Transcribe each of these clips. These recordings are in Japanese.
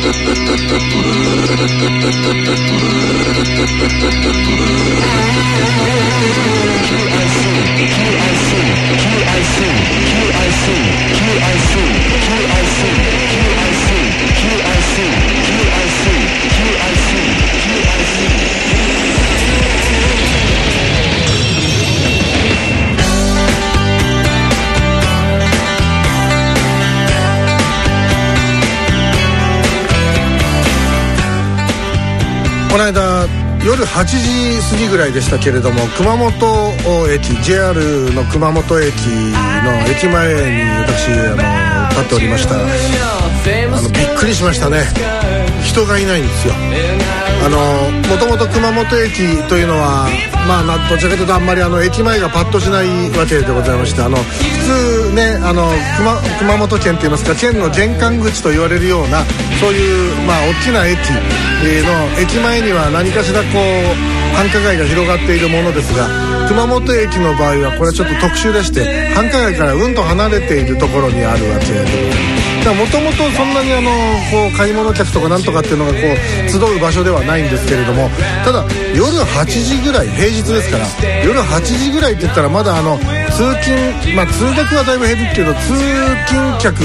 この間夜8時過ぎぐらいでしたけれども、熊本駅 JR の熊本駅の駅前に私立っておりました。びっくりしましたね。人がいないんですよ。もともと熊本駅というのはどちらかというとあんまり駅前がパッとしないわけでございまして、普通ね熊本県といいますか県の玄関口と言われるようなそういう大きな駅の駅前には何かしら繁華街が広がっているものですが、熊本駅の場合はこれはちょっと特殊でして、繁華街からうんと離れているところにあるわけで、もともとそんなに買い物客とかなんとかっていうのが集う場所ではないんですけれども、ただ夜8時ぐらい、平日ですから夜8時ぐらいって言ったらまだ通勤通学はだいぶ減るけど、通勤客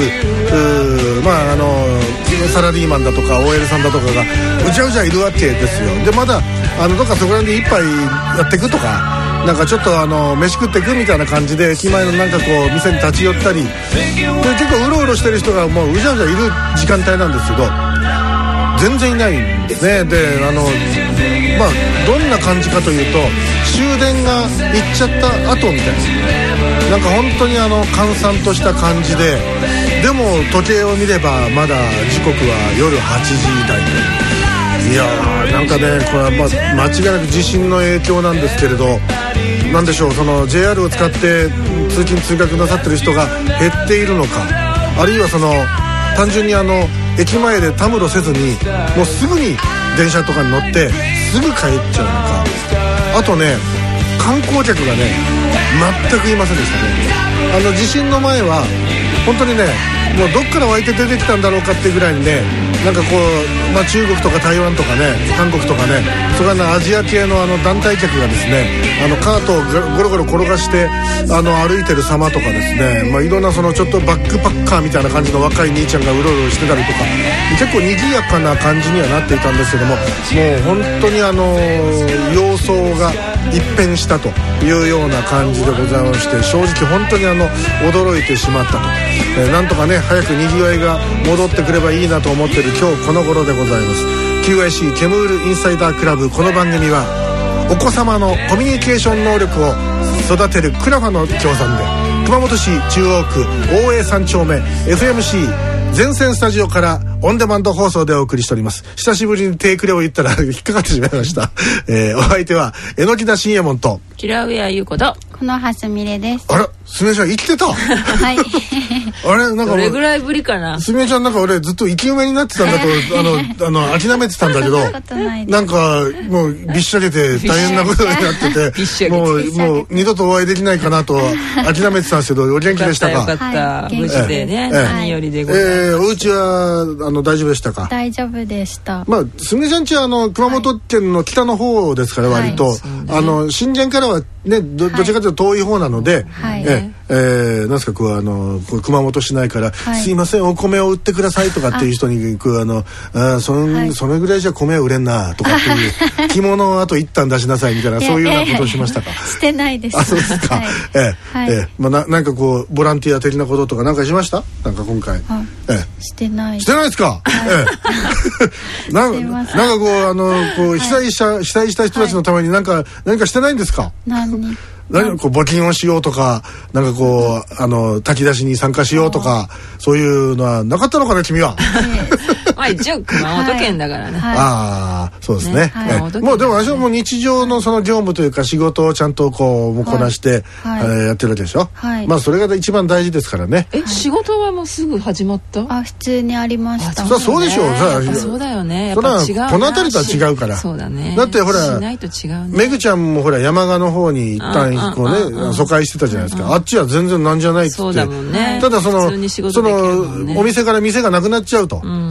サラリーマンだとか OL さんだとかがうじゃうじゃいるわけですよ。でまだどっかそこら辺で一杯やっていくとか、なんかちょっと飯食っていくみたいな感じで駅前の店に立ち寄ったりで、結構うろうろしてる人がもううじゃうじゃいる時間帯なんですけど、全然いないんですね。でどんな感じかというと、終電が行っちゃった後みたいな、本当に閑散とした感じで、でも時計を見ればまだ時刻は夜8時台と。いやーこれは間違いなく地震の影響なんですけれど、なんでしょう、その JR を使って通勤通学なさってる人が減っているのか、あるいは単純に駅前でたむろせずにもうすぐに電車とかに乗ってすぐ帰っちゃうのか、あとね観光客がね全くいませんでしたね。地震の前は本当にね、もうどっから湧いて出てきたんだろうかってぐらいにね、中国とか台湾とかね韓国とかね、それからアジア系の団体客がですねカートをゴロゴロ転がして歩いてる様とかですね、いろんなちょっとバックパッカーみたいな感じの若い兄ちゃんがうろうろしてたりとか、結構賑やかな感じにはなっていたんですけども、もう本当に様相が一変したというような感じでございまして、正直本当に驚いてしまったと、なんとかね早く賑わいが戻ってくればいいなと思っている今日この頃でございます。 QIC ケムールインサイダークラブ、この番組はお子様のコミュニケーション能力を育てるクラファの協賛で、熊本市中央区大江3丁目 FMC 全線スタジオからオンデマンド放送でお送りしております。久しぶりにテイクレを言ったら引っかかってしまいました。お相手は榎田信右衛門とキラウエア優子とこのはすみれです。 あら、すみれちゃん生きてたはいあれどれぐらいぶりかな。 すみれちゃん俺ずっと生き埋めになってたんだと諦めてたんだけどもうびっしゃけて大変なことになっててもう二度とお会いできないかなと諦めてたんですけど、お元気でしたか？ よかった、無事でね、何よりでございます。 お家は大丈夫でしたか？ 大丈夫でした。 すみれちゃんちは熊本県の北の方ですから、割と震源からはねどちらかというと遠い方なので、なんですか熊本市内から、すいませんお米を売ってくださいとかっていう人にそれぐらいじゃ米は売れんなとかっていう着物をあと一旦出しなさいみたいなそういうようなことをしましたか？ してないです。 あ、そうですか。なんかボランティア的なこととかなんかしました？なんか今回してないですか？なんか被災した人たちのために何かしてないんですか？何募金をしようとか、炊き出しに参加しようとか、そういうのはなかったのかね、君は。 一応熊本県だからね。 ああ、そうですね。もうでも私はもう日常のその業務というか仕事をちゃんとこなしてやってるわけでしょ。それが一番大事ですからね。 仕事はもうすぐ始まった？ 普通にありました。 そうでしょう。 そうだよね。 それはこの辺りとは違うから。 そうだね。 だってほらめぐちゃんもほら山鹿の方に一旦疎開してたじゃないですか。あっちは全然なんじゃないっつって。 そうだもんね。 ただお店から店がなくなっちゃうと。でそれ買い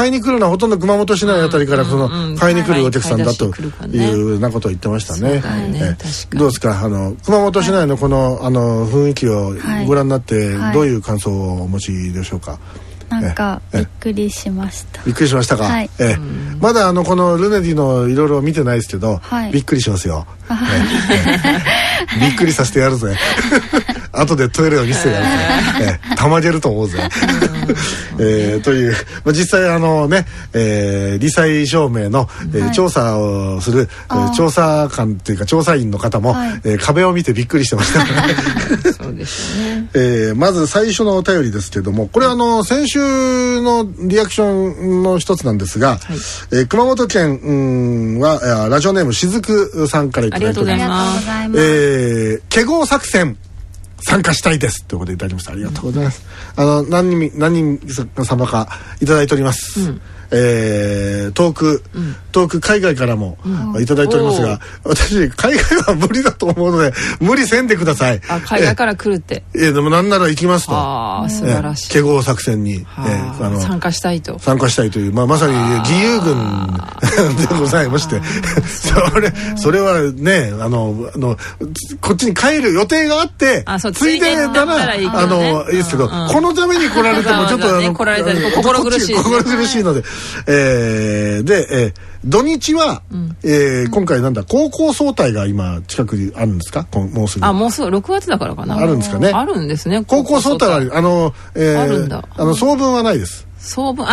買いに来るのはほとんど熊本市内あたりから買いに来るお客さんだというようなことを言ってましたね。どうですか、熊本市内のこの雰囲気をご覧になってどういう感想をお持ちでしょうか。 なんかびっくりしました。 びっくりしましたか。まだこのルネディのいろいろ見てないですけど、びっくりしますよ。びっくりさせてやるぜ。後でトイレを見せてやるぜ。たまげると思うぜ。という、実際罹災証明の調査をする調査官というか調査員の方も壁を見てびっくりしてました。 そうですね。 まず最初のお便りですけども、これ先週のリアクションの一つなんですが、熊本県はラジオネームしずくさんからいただいております。華豪作戦参加したいですということでいただきました。ありがとうございます。何人様かいただいております。遠く海外からもいただいておりますが、私海外は無理だと思うので無理せんでください。 海外から来るって。 でもなんなら行きますと。 素晴らしい。 華豪作戦に参加したいというまさに義勇軍でございまして、それはねこっちに帰る予定があってついでならいいですけど、このために来られてもちょっと心苦しいので。で、土日は、今回高校総体が今近くにあるんですか？もうすぐ 6月だからかな。 あるんですかね。 あるんですね。 高校総体はあるんだ。 総分はないです。 総合文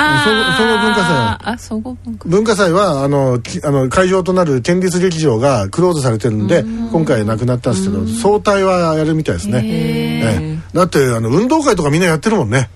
化祭は会場となる県立劇場がクローズされてるんで今回なくなったんですけど、総体はやるみたいですね。だって運動会とかみんなやってるもんね。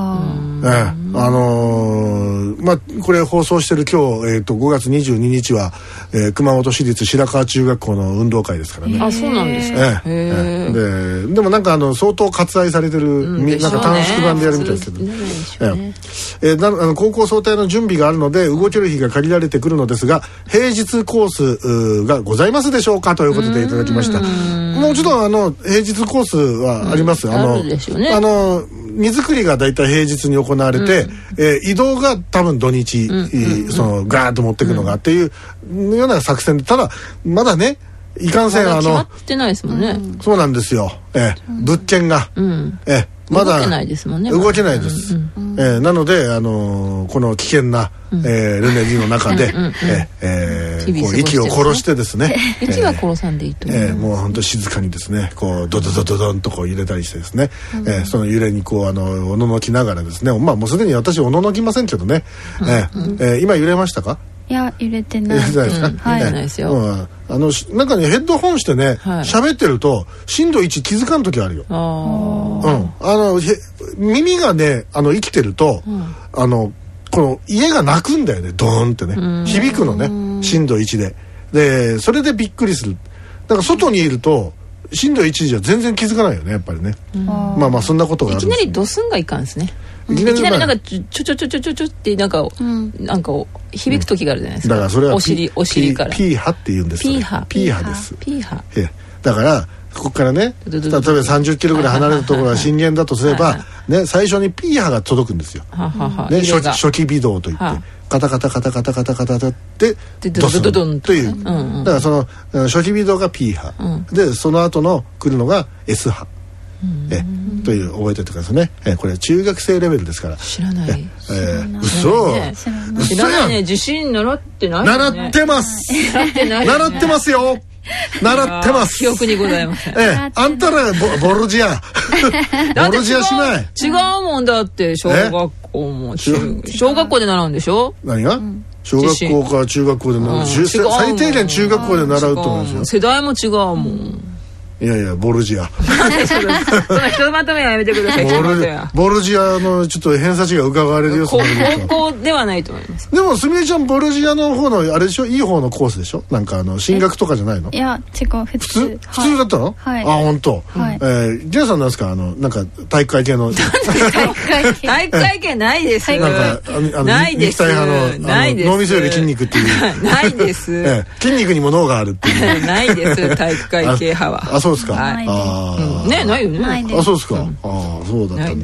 これ放送してる今日、5月22日は、熊本市立白川中学校の運動会ですからね。 そうなんですか。 でも相当割愛されてる、短縮版でやるみたいですけど、高校総体の準備があるので動ける日が限られてくるのですが、平日コースがございますでしょうかということでいただきました。もうちょっと平日コースはあります。 あるでしょうね。 荷造りがだいたい平日に行われて、移動が多分土日、ガーッと持っていくのがっていうような作戦で、ただまだねいかんせん決まってないですもんね。 そうなんですよ。物件が、まだ動けないですもんね。 動けないです。なのでこの危険なルネディの中で息を殺してですね。 息は殺さんでいいと。 もう本当静かにですね、ドドドドドンと揺れたりしてですね、その揺れにおののきながらですね、もうすでに私おののきませんけどね。今揺れましたか？ いや揺れてない。 揺れてないですか？ 揺れてないですよ。 中にヘッドホンしてね喋ってると震度1気づかん時あるよ。耳がね生きてるとこの家が鳴くんだよね、ドーンってね響くのね、震度1でそれでびっくりする。だから外にいると震度1じゃ全然気づかないよね、やっぱりね。そんなことがあるんです。 いきなりドスンがいかんですね。いきなりちょって響く時があるじゃないですか。 だからそれはお尻からピーハって言うんです。ピーハです。 ピーハ。 だからここからね、例えば30キロぐらい離れたところが震源だとすればね、最初にピーハが届くんですよ。初期微動といってカタカタカタカタカタカタってドスンという。だからその初期微動が P 波で、その後の来るのが S 波という、覚えておいてくださいね。これ中学生レベルですから。 知らない。 嘘知らないね。受信習ってない。 習ってます。習ってますよ。習ってます。 記憶にございません。 あんたらボルジアボルジアしない。 違うもんだって。小学校も小学校で習うんでしょ。 何が小学校か中学校で習う。最低限中学校で習うと思うんですよ。 世代も違うもん。 いやボルジア。 そのひとまとめはやめてください。 ボルジアのちょっと偏差値が伺われるよ。 高校ではないと思います。 でもすみれちゃんボルジアの方のあれでしょ、いい方のコースでしょ。進学とかじじゃないの？ いや違う、普通だったの？ はい。 本当。ジェイさんなんですか、体育会系の。 体育会系ないです。ないです。 肉体派の脳みそより筋肉っていう。 ないです。 筋肉にも脳があるっていう。 ないです。体育会系派は。 そうですか。 ね、ないよね。 そうですか。そうだったんだ。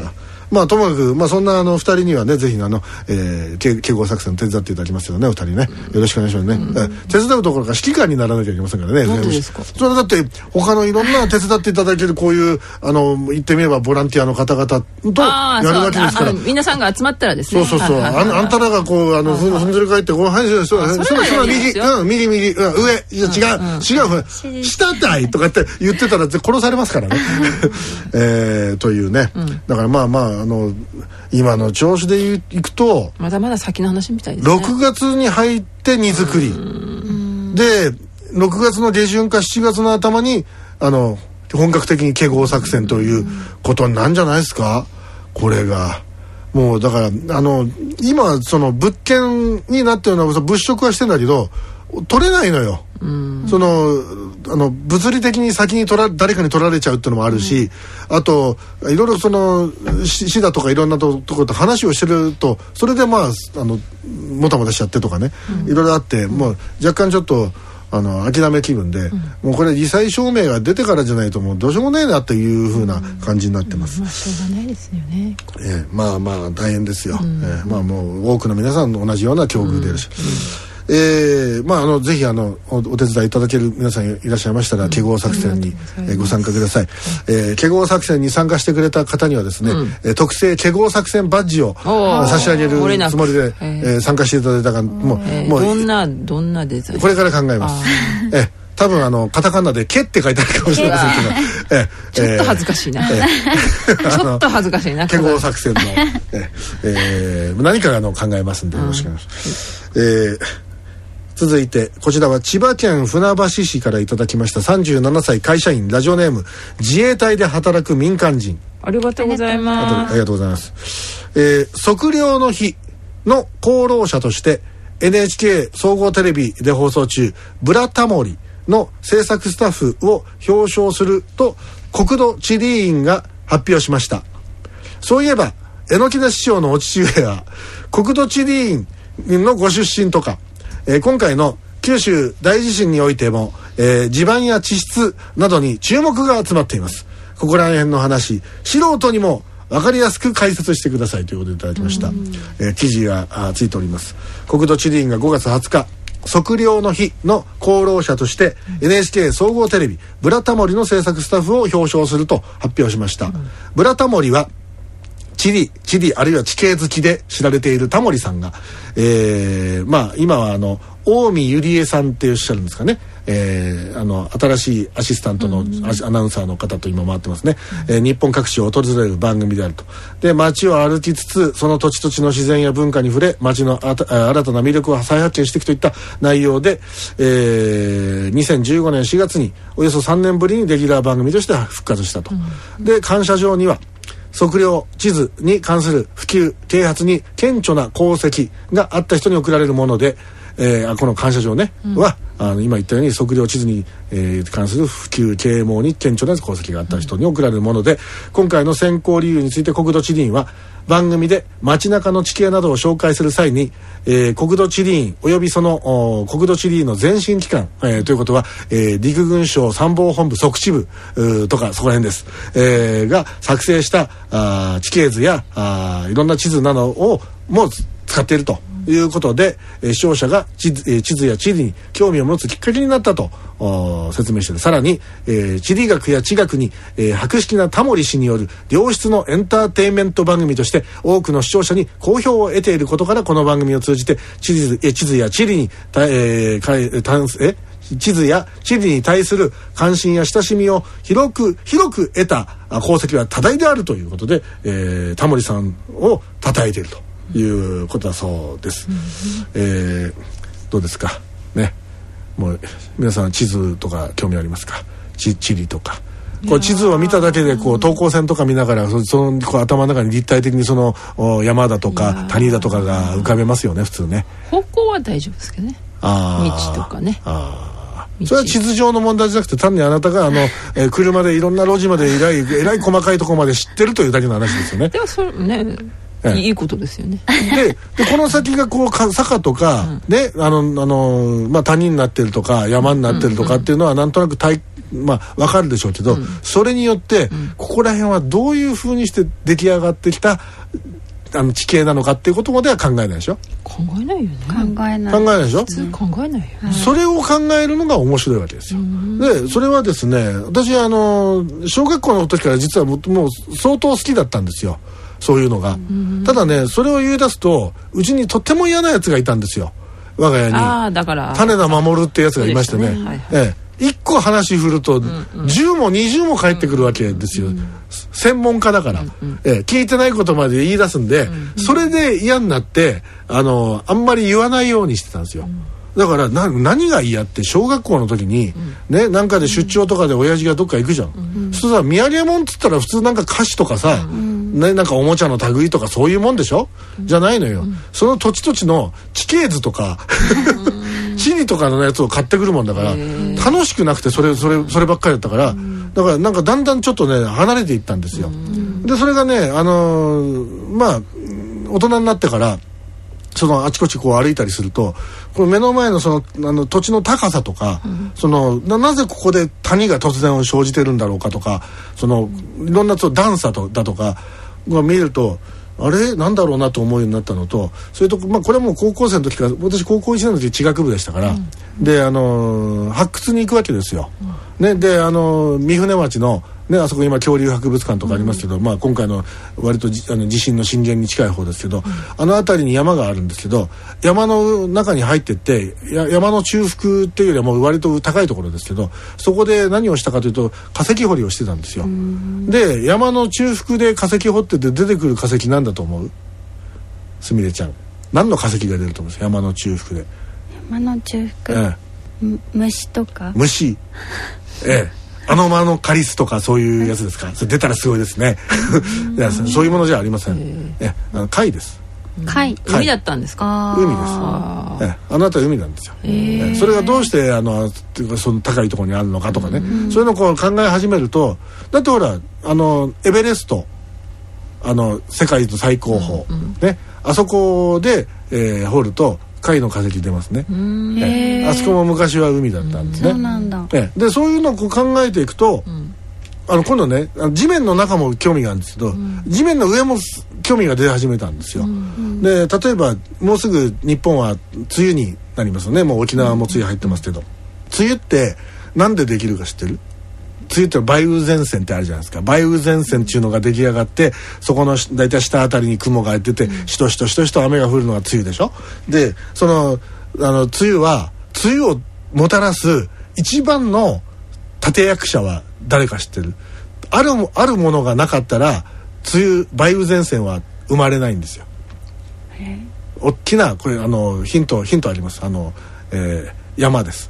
まあともかく、まあ、そんな2人にはねぜひ警護作戦を手伝っていただきますよね、お二人ね、よろしくお願いしますね、手伝うところから指揮官にならなきゃいけませんからね。 なんでですか？ それはだって他のいろんな手伝っていただけるこういう言ってみればボランティアの方々とやるわけですから、 皆さんが集まったらですね、 そう、あんたらがこうふんぞり返ってはい右右上、いや違う下たいとかって言ってたら殺されますからねというね、だからまあ今の調子でいくとまだまだ先の話みたいですね。 6月に入って荷造りで6月の下旬か7月の頭に本格的に警護作戦ということなんじゃないですか、これが。もうだから今その物件になってるのは物色はしてんだけど取れないのよ。物理的に先に誰かに取られちゃうっていうのもあるし、あといろいろ市だとかいろんなところと話をしてるとそれでまあもたもたしちゃってとかね、いろいろあってもう若干ちょっと諦め気分で、もうこれ罹災証明が出てからじゃないともうどうしようもないなっていう風な感じになってます。 まあしょうがないですよね。 まあ大変ですよ。まあもう多くの皆さんと同じような境遇でいるし。まあぜひお手伝いいただける皆さんいらっしゃいましたら警護作戦にご参加ください。警護作戦に参加してくれた方にはですね、特製警護作戦バッジを差し上げるつもりで参加していただいたからもうどんなデザインこれから考えます。多分カタカナで「ケ」って書いてあるかもしれませんけど、 ちょっと恥ずかしいなちょっと恥ずかしいな警護作戦の何か考えますんでよろしくお願いします。続いてこちらは千葉県船橋市からいただきました37歳会社員ラジオネーム自衛隊で働く民間人、 ありがとうございます。 ありがとうございます。測量の日の功労者として NHK 総合テレビで放送中ブラタモリの制作スタッフを表彰すると国土地理院が発表しました。そういえば榎田師匠のお父上は国土地理院のご出身とか、今回の九州大地震においても、地盤や地質などに注目が集まっています。ここら辺の話素人にも分かりやすく解説してくださいということでいただきました。記事がついております。国土地理院が5月20日測量の日の功労者として NHK 総合テレビブラタモリの制作スタッフを表彰すると発表しました。ブラタモリは地理あるいは地形好きで知られているタモリさんが、まあ今は近江ゆりえさんっておっしゃるんですかね、新しいアシスタントのアナウンサーの方と今回ってますね、日本各地を訪れる番組であると。で街を歩きつつその土地土地の自然や文化に触れ街の新たな魅力を再発見していくといった内容で、2015年4月におよそ3年ぶりにレギュラー番組として復活したと。で感謝状には測量地図に関する普及啓発に顕著な功績があった人に贈られるもので、この感謝状ね、は今言ったように測量地図に、関する普及啓蒙に顕著な功績があった人に贈られるもので、今回の選考理由について国土地理院は番組で街中の地形などを紹介する際に、国土地理院およびその国土地理院の前身機関、ということは、陸軍省参謀本部測地部とかそこら辺です、が作成した地形図やいろんな地図などをも使っているということで、視聴者が地図や地理に興味を持つきっかけになったと説明している。さらに、地理学や地学に、博識なタモリ氏による良質のエンターテインメント番組として多くの視聴者に好評を得ていることから、この番組を通じて地図や地理に地図や地理に対する関心や親しみを広く得た功績は多大であるということで、タモリさんを称えているということだそうです。どうですかね。もう皆さん地図とか興味ありますか？地理とか。こう地図を見ただけでこう等高線とか見ながらそのこう頭の中に立体的にその山だとか谷だとかが浮かべますよね、普通ね。 方向は大丈夫ですけどね。道とかね。 それは地図上の問題じゃなくて、単にあなたが車でいろんな路地までえらい細かいところままで知ってるというだけの話ですよね。 でもそれね、いいことですよね。 でこの先がこう坂とか、ね、まあ、谷になってるとか山になってるとかっていうのはなんとなく体まあ分かるでしょうけど、それによって、ここら辺はどういうふうにして出来上がってきた地形なのかっていうことまでは考えないでしょ。 考えないよね。 考えない普考えないでしょ。 通考えないよ、 それを考えるのが面白いわけですよ。でそれはですね、私小学校の時から実はもう相当好きだったんですよ、そういうのが。ただね、それを言い出すとうちにとっても嫌なやつがいたんですよ、我が家に。 だから種田守ってやつがいましてね、1個話振ると10も20も返ってくるわけですよ、専門家だから、聞いてないことまで言い出すんで、それで嫌になってあんまり言わないようにしてたんですよ。だから何が嫌って、小学校の時に、ね、なんかで出張とかで親父がどっか行くじゃん、そうさ、土産物っつったら普通なんか菓子とかさ、ね、なんかおもちゃの類とかそういうもんでしょ、じゃないのよ、その土地土地の地形図とか地理とかのやつを買ってくるもんだから、楽しくなくてそればっかりだったから、だからなんかだんだんちょっとね離れていったんですよ。でそれがねまあ大人になってからそのあちこちこう歩いたりすると、この目の前のその土地の高さとか、なぜここで谷が突然生じてるんだろうかとか、いろんな段差だとかが見えると、あれなんだろうなと思うようになったのと、それとまあこれはもう高校生の時から、私高校1年の時地学部でしたから、で発掘に行くわけですよ。ね、で三船町のね、あそこ今恐竜博物館とかありますけど、まあ今回の割と地震の震源に近い方ですけど、辺りに山があるんですけど、山の中に入ってって山の中腹っていうよりはもう割と高いところですけど、そこで何をしたかというと化石掘りをしてたんですよ。で山の中腹で化石掘ってて出てくる化石なんだと思う？すみれちゃん、何の化石が出ると思うんですか？山の中腹で。 山の中腹、虫とか。 虫、間のカリスとかそういうやつですか？それ出たらすごいですね。いやそういうものじゃありません。貝です。 貝。 海だったんですか？ 海です。あなたは海なんですよ。それがどうしてその高いところにあるのかとかね、そういうのをこう考え始めると、だってほらエベレスト、世界の最高峰、ね、あそこで、掘ると貝の化石出ますね。あそこも昔は海だったんですね。 そうなんだ。 でそういうのをこう考えていくと、今度ね地面の中も興味があるんですけど、地面の上も興味が出始めたんですよ。で例えばもうすぐ日本は梅雨になりますよね。もう沖縄も梅雨入ってますけど、梅雨ってなんでできるか知ってる？梅雨って梅雨前線ってあるじゃないですか。梅雨前線っていうのが出来上がって、そこのだいたい下あたりに雲が出て、しとしとしとしと雨が降るのが梅雨でしょ。で梅雨は梅雨をもたらす一番の立役者は誰か知ってる？あるものがなかったら梅雨前線は生まれないんですよ。大きなこれヒントあります。山です。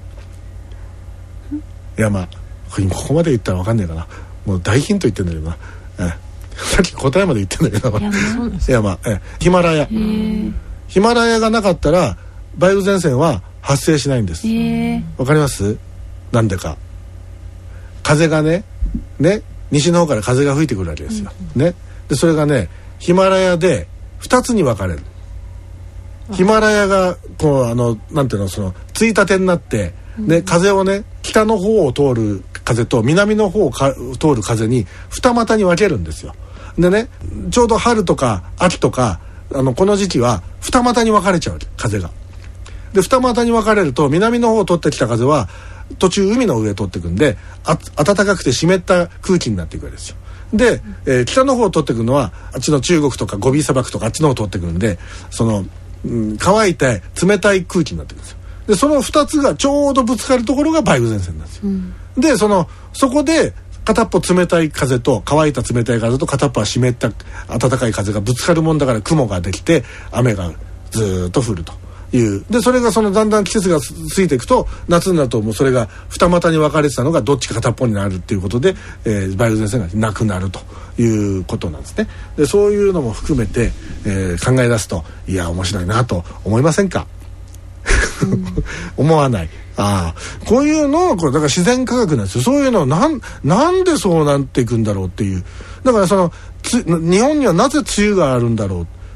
山。ここまで言ったら分かんないかな。もう大ヒント言ってんだけどな。さっき答えまで言ってんだけど。山。ヒマラヤ。ヒマラヤがなかったら梅雨前線は発生しないんです。わかります？なんでか。風がね、西の方から風が吹いてくるわけですよ。ね。でそれがね、ヒマラヤで2つに分かれる。ヒマラヤがこうなんていうの、ついたてになって、ね、風をね、北の方を通る風と南の方を通る風に二股に分けるんですよ。でね、ちょうど春とか秋とかこの時期は二股に分かれちゃう風が。で二股に分かれると南の方を通ってきた風は途中海の上を通っていくんで、暖かくて湿った空気になっていくわけですよ。で、北の方を通っていくのはあっちの中国とかゴビ砂漠とかあっちの方を通ってくるんで、乾いて冷たい空気になっていくんですよ。でその2つがちょうどぶつかるところが梅雨前線なんですよ。でそこで片っぽ冷たい風と乾いた冷たい風と片っぽは湿った暖かい風がぶつかるもんだから雲ができて雨がずっと降るという。でそれがだんだん季節が過ぎていくと夏になるともうそれが二股に分かれてたのがどっちか片っぽになるっていうことで、梅雨前線がなくなるということなんですね。でそういうのも含めて、考え出すといや面白いなと思いませんか？思わない。こういうのはこれだから自然科学なんですよ。そういうのをなんでそうなっていくんだろうっていう。だから日本にはなぜ梅雨があるんだろう。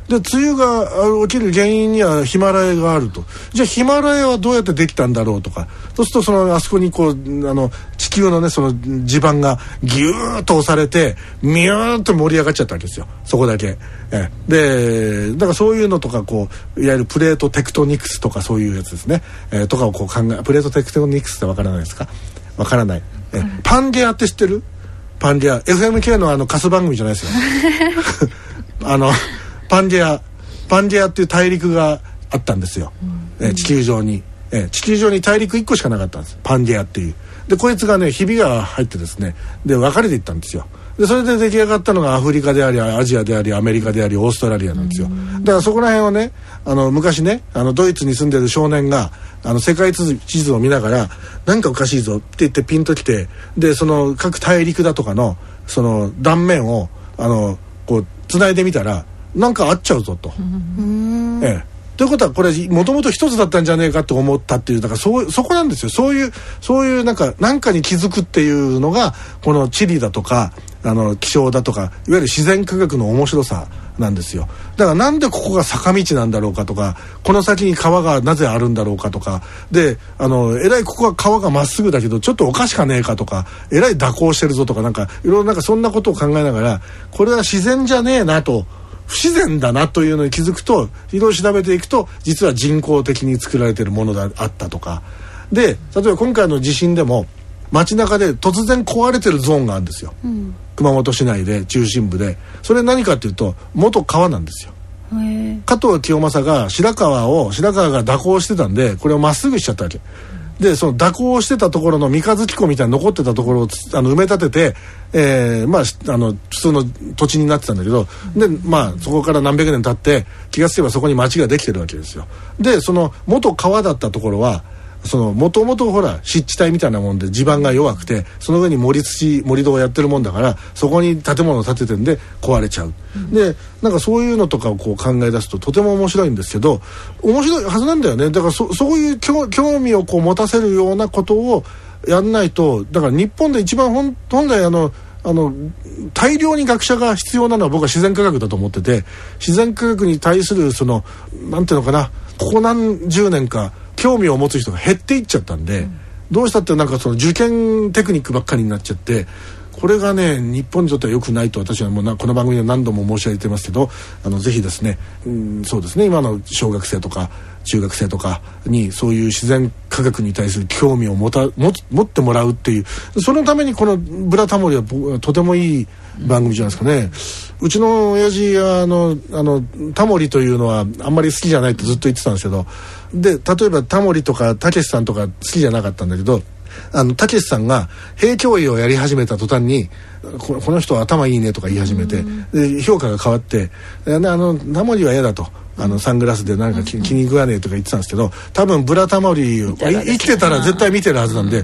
で梅雨が起きる原因にはヒマラヤがあると。じゃあヒマラヤはどうやってできたんだろうとか、そうするとあそこにこう地球のねその地盤がギューッと押されてミューッと盛り上がっちゃったわけですよ、そこだけ。でだからそういうのとかこういわゆるプレートテクトニクスとかそういうやつですね、とかをこうプレートテクトニクスってわからないですか？わからない。パンゲアって知ってる？パンゲア FMK のカス番組じゃないですよパンゲアっていう大陸があったんですよ、地球上に大陸1個しかなかったんです、パンゲアっていう。でこいつがねひびが入ってですね、で分かれていったんですよ。でそれで出来上がったのがアフリカでありアジアでありアメリカでありオーストラリアなんですよ。だからそこら辺をね昔ねドイツに住んでる少年が世界地図を見ながらなんかおかしいぞって言ってピンときて、でその各大陸だとかのその断面をこう繋いでみたらなんか合っちゃうぞと。ということはこれもともと一つだったんじゃねえかと思ったっていう、だからそこなんですよ。そういうなんかに気づくっていうのがこの地理だとか気象だとかいわゆる自然科学の面白さなんですよ。だからなんでここが坂道なんだろうかとか、この先に川がなぜあるんだろうかとかでえらいここは川がまっすぐだけどちょっとおかしかねえかとか、えらい蛇行してるぞとか、なんかいろいろなんかそんなことを考えながら、これは自然じゃねえなと、不自然だなというのに気づくと、いろいろ調べていくと実は人工的に作られているものがあったとかで、例えば今回の地震でも街中で突然壊れてるゾーンがあるんですよ、熊本市内で中心部で。それ何かっていうと元川なんですよ。加藤清正が白川が蛇行してたんでこれをまっすぐしちゃったわけで、その蛇行してたところの三日月湖みたいに残ってたところを埋め立てて、普通の土地になってたんだけど、でそこから何百年経って気がつけばそこに町ができてるわけですよ。でその元川だったところはもともとほら湿地帯みたいなもんで地盤が弱くて、その上に盛り土をやってるもんだからそこに建物を建ててるんで壊れちゃう、でなんかそういうのとかをこう考え出すととても面白いんですけど、面白いはずなんだよね。だからそういう興味をこう持たせるようなことをやんないと。だから日本で一番本来大量に学者が必要なのは僕は自然科学だと思ってて、自然科学に対するなんていうのかな、ここ何十年か興味を持つ人が減っていっちゃったんで、どうしたってなんか受験テクニックばっかりになっちゃって、これがね日本にとっては良くないと私はもうこの番組で何度も申し上げてますけど、ぜひですね、そうですね、今の小学生とか中学生とかにそういう自然科学に対する興味を持ってもらうっていう、そのためにこのブラタモリはとてもいい番組じゃないですかね。うちの親父はタモリというのはあんまり好きじゃないってずっと言ってたんですけど、で例えばタモリとかたけしさんとか好きじゃなかったんだけど、たけしさんが平教医をやり始めた途端にこの人は頭いいねとか言い始めて、で評価が変わって、タモリは嫌だと、サングラスでなんか気に食わねえとか言ってたんですけど、多分ブラタモリを生きてたら絶対見てるはずなんで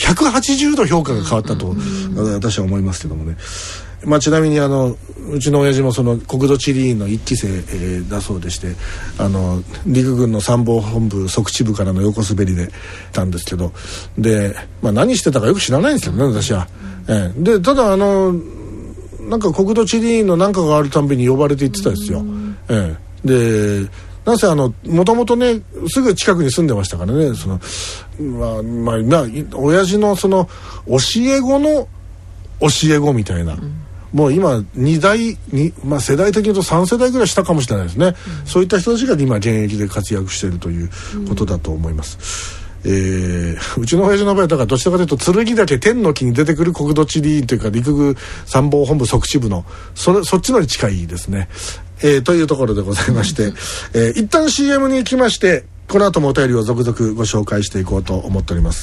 180度評価が変わったと私は思いますけどもね。ちなみにうちの親父も国土地理院の1期生、だそうでして、陸軍の参謀本部即地部からの横滑りでたんですけど、で、何してたかよく知らないんですけどね私は。でただなんか国土地理院の何かがあるたんびに呼ばれて行ってたんですよ。でなんせもともとねすぐ近くに住んでましたからね、親父の教え子の教え子みたいな、もう今世代的に言うと3世代ぐらい下かもしれないですね、そういった人たちが今現役で活躍しているということだと思います。うちの親父の場合だからどちらかというと剣岳天の木に出てくる国土地理院というか陸軍参謀本部即地部のそっちのに近いですね、というところでございまして、一旦 CM に行きまして、この後もお便りを続々ご紹介していこうと思っております。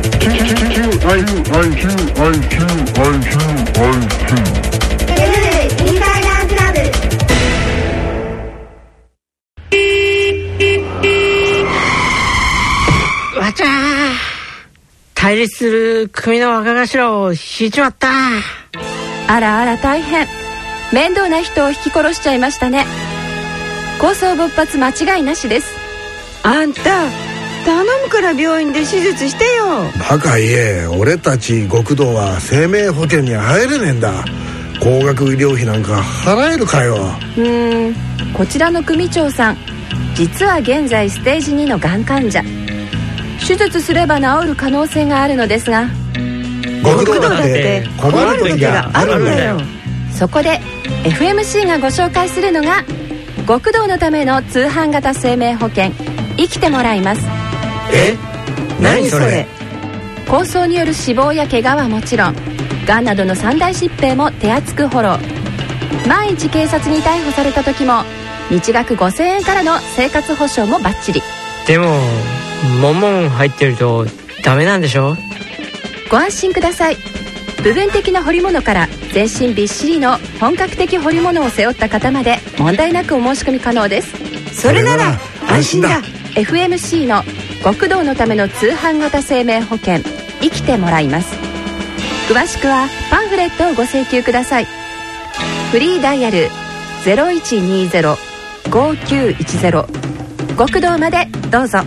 わちゃー、対立する組の若頭を引いちまった。 あらあら大変、面倒な人を引き殺しちゃいましたね。抗争勃発間違いなしです。 あんた頼むから病院で手術してよ。 バカ言え、俺たち極道は生命保険に入れねえんだ。 高額医療費なんか払えるかよ。 こちらの組長さん、実は現在ステージ2のがん患者。手術すれば治る可能性があるのですが、 極道だって困る時があるんだよ。 そこで FMC がご紹介するのが極道のための通販型生命保険、生きてもらいます。 何それ。 抗争による死亡や怪我はもちろん、がんなどの三大疾病も手厚くフォロー。万一警察に逮捕された時も日額5000円からの生活保障もバッチリ。 でもモンモン入ってるとダメなんでしょ？ ご安心ください。部分的な彫り物から全身びっしりの本格的彫り物を背負った方まで問題なくお申し込み可能です。 それなら安心だ。 FMC の極道のための通販型生命保険、生きてもらいます。詳しくはパンフレットをご請求ください。フリーダイヤル 0120-5910 極道までどうぞ。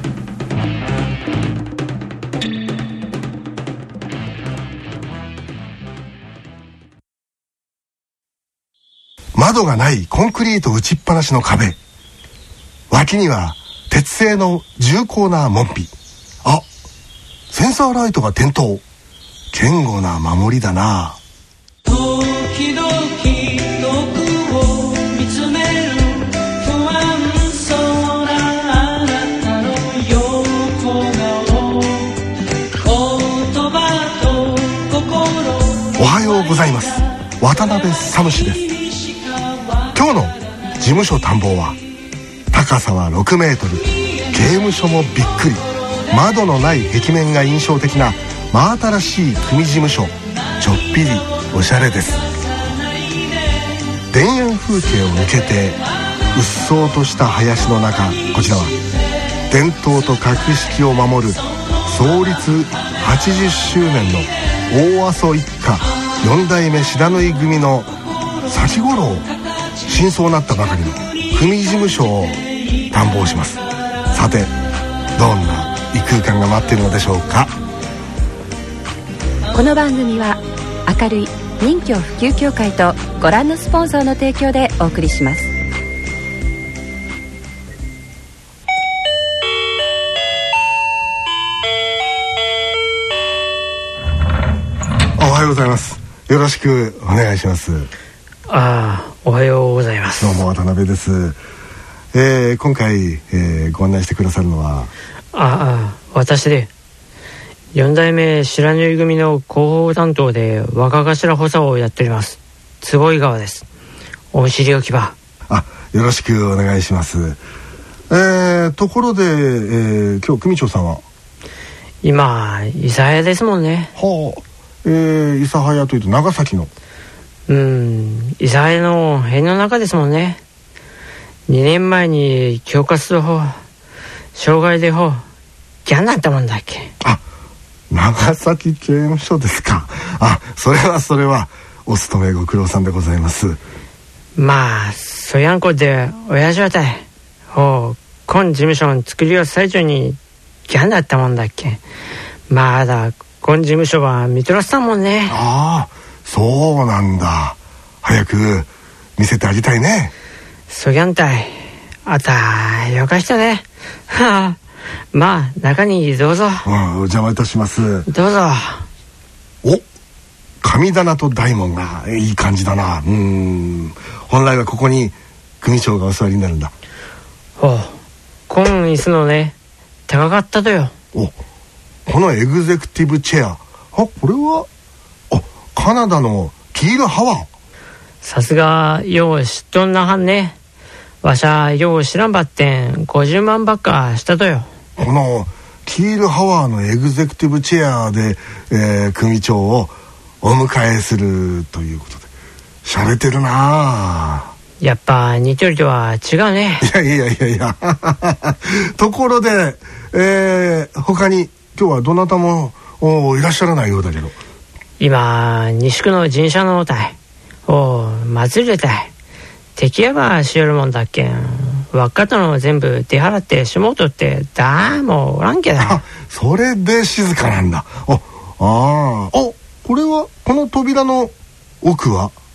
窓がないコンクリート打ちっぱなしの壁、脇には鉄製の重厚な門扉。あ、センサーライトが点灯。堅固な守りだな。 時々遠くを見つめる不安そうなあなたの横顔、言葉と心。 おはようございます。渡辺サムシです。今日の事務所探訪は、高さは6メートル、刑務所もびっくり、窓のない壁面が印象的な真新しい組事務所。ちょっぴりおしゃれです。田園風景を抜けてうっそうとした林の中、こちらは伝統と格式を守る創立80周年の大阿蘇一家4代目白縫組の先頃新装なったばかりの組事務所を探訪します。さて、どんな異空間が待っているのでしょうか。 この番組は明るい任教普及協会とご覧のスポンサーの提供でお送りします。 おはようございます。よろしくお願いします。 おはようございます。 どうも渡辺です。今回、ご案内してくださるのは私で4代目白縫組の広報担当で若頭補佐をやっております坪井川です。お見知りおきば。 よろしくお願いします。ところで、今日組長さんは今諫早ですもんね。 はあ、諫早というと長崎の。 諫早の辺の中ですもんね。2年前に恐喝法、傷害で法ギャンだったもんだっけ。 長崎刑務所ですか。それはお勤めご苦労さんでございます。 まあそやんこで親父はたい今事務所の作りを最中にギャンだったもんだっけ。まだ今事務所は見とらせたもんね。 そうなんだ。早く見せてあげたいね。 そぎゃんたいあたよかしたね。まあ中にどうぞ。 お邪魔いたします。 どうぞ。 神棚と大門がいい感じだな。本来はここに組長がお座りになるんだ。 この椅子のね高かったとよ。 このエグゼクティブチェア、これはカナダのキールハワー。 さすがよう知っとんなはんね。わしゃよう知らんばってん50万ばっかしたとよ。 このキールハワーのエグゼクティブチェアで、組長をお迎えするということで洒落てるな。 やっぱ似てるとは違うね。 いやところで、他に今日はどなたもいらっしゃらないようだけど。 今西区の神社のたい祭りでたい敵やばしよるもんだっけん。わっかとの全部出払ってしもうとってだーもおらんけだ。 それで静かなんだ。これはこの扉の奥は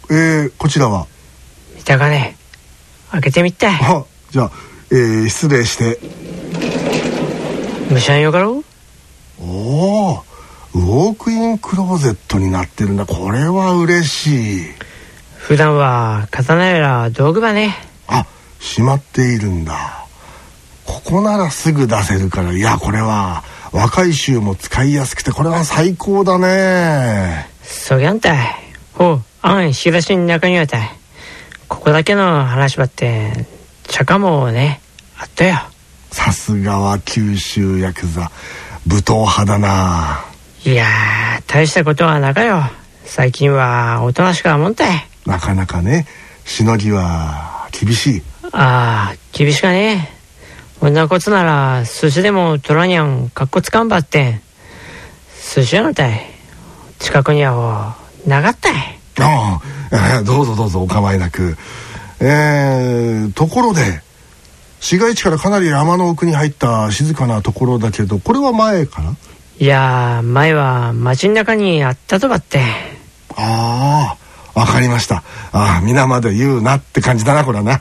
こちらは見たかね。開けてみたい。 じゃあ、失礼して。 むしゃんよかろう。 おー、ウォークインクローゼットになってるんだ。これは嬉しい。 普段は刀やら道具ばね。 しまっているんだ。ここならすぐ出せるから、いや、これは若い衆も使いやすくて、これは最高だね。 そぎゃんたい。仕出しに中にはたい。ここだけの話ばって茶かもね、あったよ。 さすがは九州ヤクザ、武闘派だな。 いやー、大したことはなかよ。最近はおとなしくはもんたい。 なかなかね、しのぎは厳しい。 厳しかね。こんなことなら寿司でも取らにゃんかっこつかんばってん。寿司屋のたい。近くにはなかったい。 どうぞどうぞ、お構いなく。ところで、市街地からかなり山の奥に入った静かなところだけど、これは前から？ いやー、前は町の中にあったとばって。 わかりました。皆まで言うなって感じだな、これはな。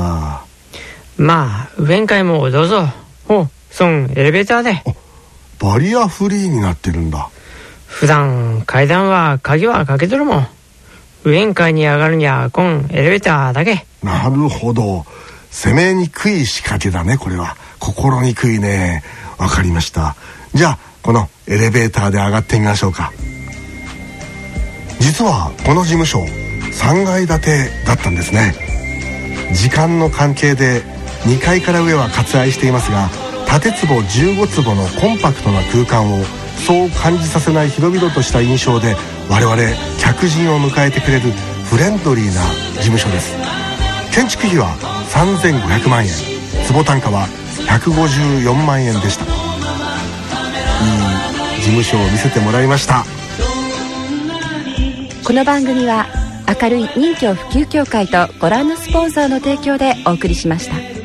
まあ、上ん階もどうぞ。そんエレベーターで。 バリアフリーになってるんだ。 普段階段は鍵はかけとるもん。上ん階に上がるにはこんエレベーターだけ。 なるほど。攻めにくい仕掛けだね、これは。心にくいね。わかりました。じゃあこのエレベーターで上がってみましょうか。実はこの事務所3階建てだったんですね。時間の関係で2階から上は割愛していますが、建坪15坪のコンパクトな空間をそう感じさせない広々とした印象で、我々客人を迎えてくれるフレンドリーな事務所です。建築費は3500万円、坪単価は154万円でした。いい事務所を見せてもらいました。 この番組は明るい人形普及協会とご覧のスポンサーの提供でお送りしました。